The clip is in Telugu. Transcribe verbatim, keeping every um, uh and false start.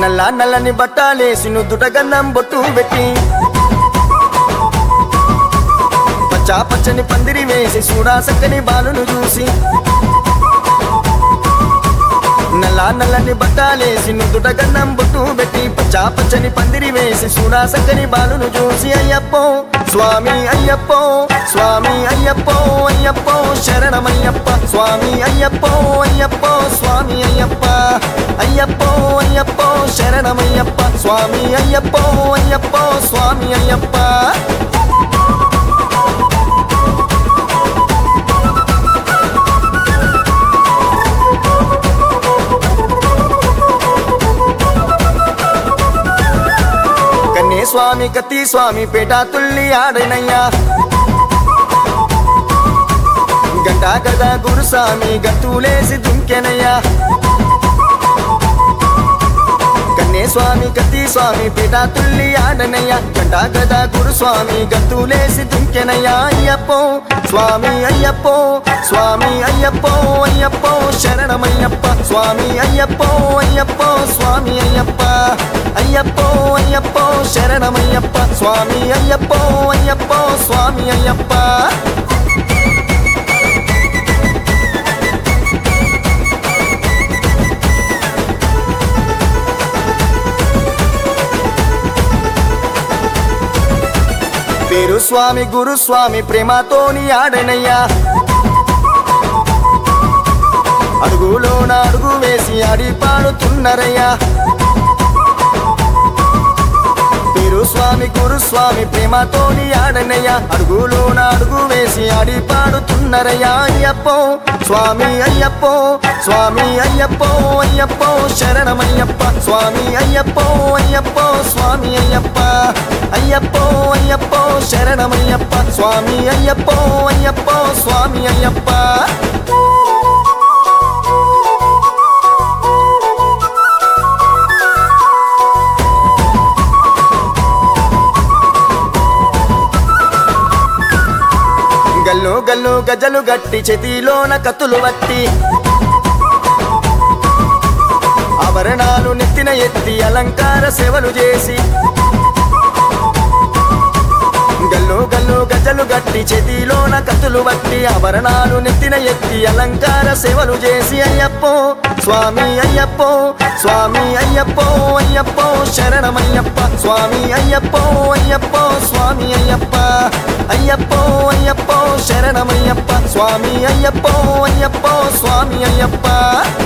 నల్ల నల్లని బట్టాలేసి నుదుట గంధం బొట్టు పెట్టి పచ్చా పచ్చని పందిరి వేసి చూడా సక్కని బాలును చూసి నల్ల నల్లని బట్టాలేసి నుదుట గంధం బొట్టు పెట్టి పచ్చా పచ్చని పందిరి వేసి చూడా సక్కని బాలును చూసి అయ్యప్పో స్వామి అయ్యప్పో స్వామి అయ్యప్పో అయ్యప్పో శరణమయ్యప్ప స్వామి అయ్యప్పో అయ్యప్పో స్వామి అయ్యప్ప అయ్యప్పో అయ్యప్పో శరణమయ్యప్ప స్వామి అయ్యప్పో అయ్యప్పో స్వామి అయ్యప్ప కన్నే స్వామి కత్తి స్వామి పేట తుల్లి ఆడనయ్యా గంటా గదా గురుస్వామి గంతులేసి దుంకెనయ్యా కన్నే స్వామి కత్తి స్వామి పేట తుల్లి ఆడనయ్యా గంటా గదా గురుస్వామి గంతులేసి దుంకెనయ్యా అయ్యప్పో స్వామి అయ్యప్పో స్వామి అయ్యప్పో అయ్యప్పో శరణమయ్యప్ప స్వామి అయ్యప్పో అయ్యప్పో స్వామి అయ్యప్ప అయ్యప్పో అయ్యప్పో శరణమయ్యప్ప స్వామి అయ్యప్పో అయ్యప్పో స్వామి అయ్యప్ప పేరు స్వామి గురుస్వామి ప్రేమతోని ఆడనయ్యా అడుగులోన అడుగు వేసి ఆడి పాడుతున్నరయ్యా పేరు స్వామి గురుస్వామి ప్రేమతోని ఆడనయ్యా అడుగులోన అడుగు వేసి ఆడి పాడుతున్నరయ్యా అయ్యప్పో స్వామి అయ్యప్పో స్వామి అయ్యప్పో అయ్యప్పో శరణమయ్యప్ప స్వామి అయ్యప్పో అయ్యప్పో స్వామి అయ్యప్ప అయ్యప్పో అయ్యప్పో శరణమయ్యప్ప స్వామి అయ్యప్పో అయ్యప్పో స్వామి అయ్యప్ప గల్లు గల్లు గజలు గట్టి చేతిలోన కత్తులు వట్టి ఆభరణాలు నెత్తిన ఎత్తి అలంకార సేవలు చేసి గల్లు గల్లు గజలు గట్టి చేతిలోన కత్తులు వట్టి ఆభరణాలు నెత్తిన ఎత్తి అలంకార సేవలు చేసి అయ్యప్పో స్వామి అయ్యప్పో స్వామి అయ్యప్పో అయ్యప్పో శరణమయ్యప్ప స్వామి అయ్యప్పో అయ్యప్పో స్వామి అయ్యప్ప అయ్యప్పో అయ్యప్పో శరణమయ్యప్ప స్వామి అయ్యప్పో అయ్యప్పో స్వామి అయ్యప్ప